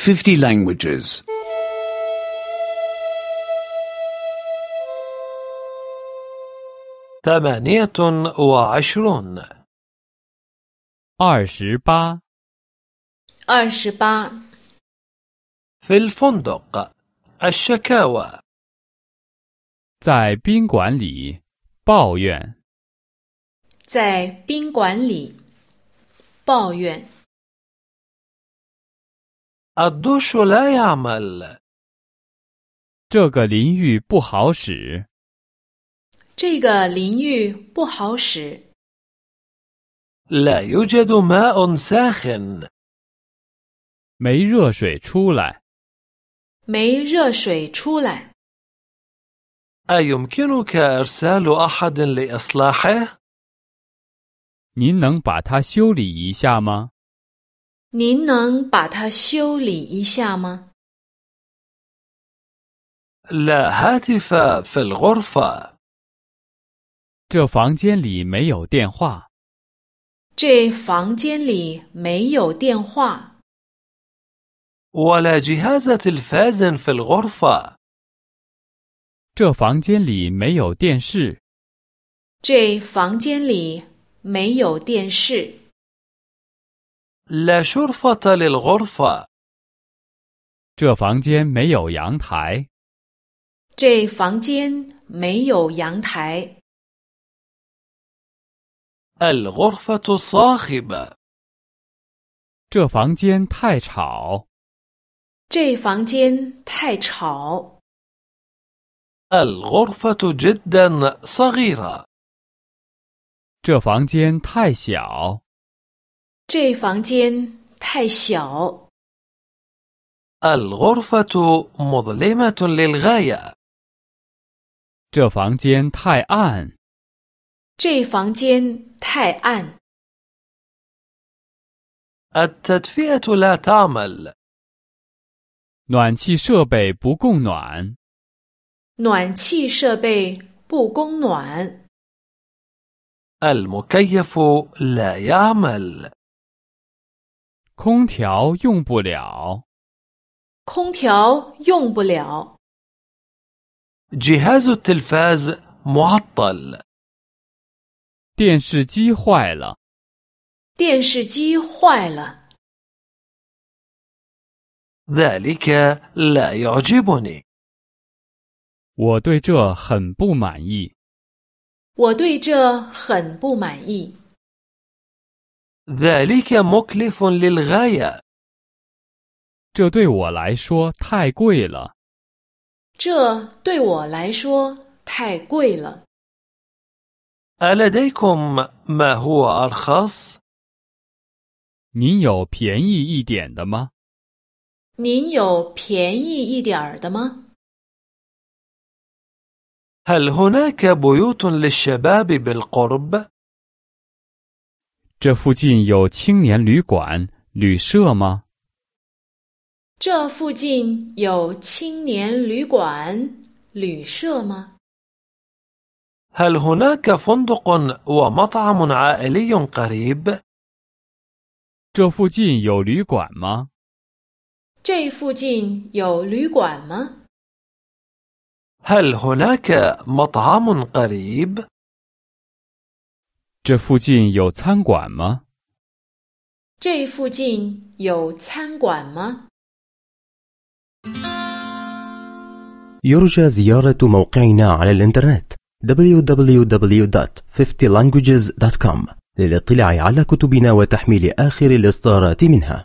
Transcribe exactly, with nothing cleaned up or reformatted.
fifty languages. ثمانية وعشرون 二十八二十八 في الفندق الشكاوى 在宾馆里抱怨在宾馆里抱怨 الدش لا يعمل 这个淋浴不好使这个淋浴不好使 لا يوجد ماء ساخن 没热水出来没热水出来 أيمكنك إرسال أحد لإصلاحه؟ 您能把它修理一下吗？ 您能把它修理一下吗？ لا هاتف في الغرفة 这房间里没有电话。 这房间里没有电话。 ولا جهاز تلفاز في الغرفة 这房间里没有电视。 这房间里没有电视。 لا شرفة للغرفة 这房间没有阳台。 这房间没有阳台。 الغرفة صاخبة 这房间太吵。 这房间太吵。 الغرفة جدا صغيرة 这房间太小。 这房间太小。 الغرفة مظلمة للغاية 这房间太暗。 这房间太暗。 التدفئة لا تعمل 暖气设备不供暖。 暖气设备不供暖。 المكيف لا يعمل 空调用不了。 空调用不了。 جهاز التلفاز معطل 电视机坏了。 电视机坏了。 ذلك لا يعجبني 我对这很不满意。 我对这很不满意。 ذلك مكلف للغاية 这对我来说太贵了。 这对我来说太贵了。 ألديكم ما هو أرخص 您有便宜一点的吗？ 您有便宜一点儿的吗？ هل هناك بيوت للشباب بالقرب 这附近有青年旅馆、旅社吗？ 这附近有青年旅馆、旅社吗？ هل هناك فندق ومطعم عائلي قريب 这附近有旅馆吗？ 这附近有旅馆吗？ هل هناك مطعم قريب 这附近有餐馆吗？ 这附近有餐馆吗？ يرجى زيارة موقعنا على الإنترنت دبليو دبليو دبليو دوت fifty languages دوت كوم للاطلاع على كتبنا وتحميل آخر الإصدارات منها.